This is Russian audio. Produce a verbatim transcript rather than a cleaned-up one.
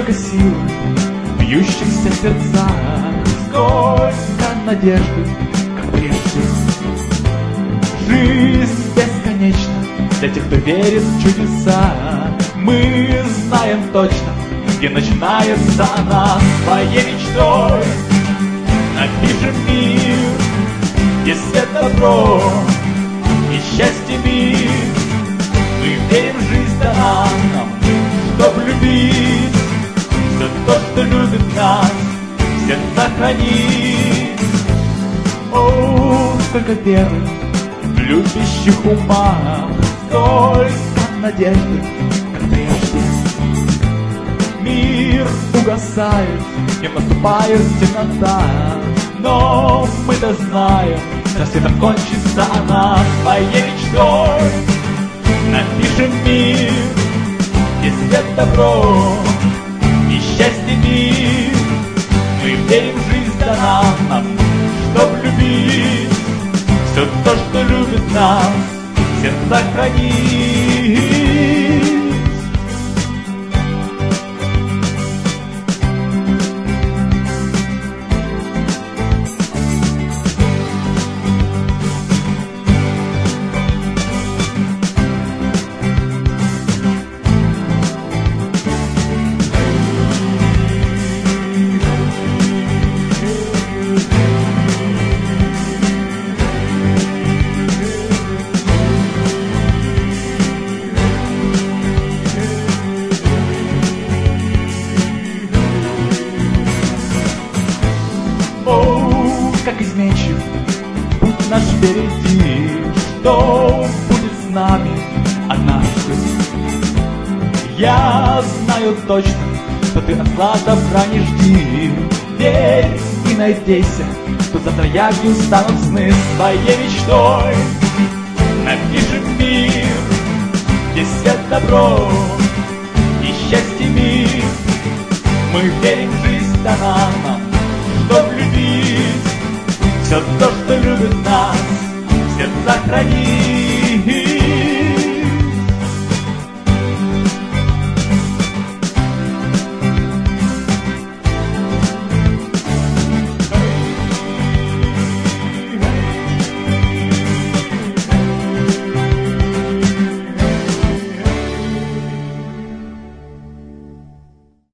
Сколько сил в бьющихся сердцах, сколько надежды, как прежде. Жизнь бесконечна для тех, кто верит в чудеса. Мы знаем точно, где начинается она. Своей мечтой напишем мир, где свет, добро и счастье мир. Мы верим, жизнь дана нам, чтоб любить все то, что любит нас, в сердцах хранить. О, сколько веры в любящих умах, сколько надежды, как прежде. Мир угасает, и наступает темнота, но мы-то знаем, что светом кончится она. Своей мечтой напишем мир, где свет, добро и счастье мир. Мы верим, жизнь дана нам, чтоб любить все то, что любит нас, в сердцах хранить. Как изменчив путь наш впереди, что будет с нами однажды. Я знаю точно, что ты от зла добра не жди. Верь и надейся, что завтра явью станут сны. Своей мечтой напишем мир, где свет, добро и счастье мир. Мы верим, жизнь дана нам, чтоб любить все то, что любит нас, в сердцах хранить.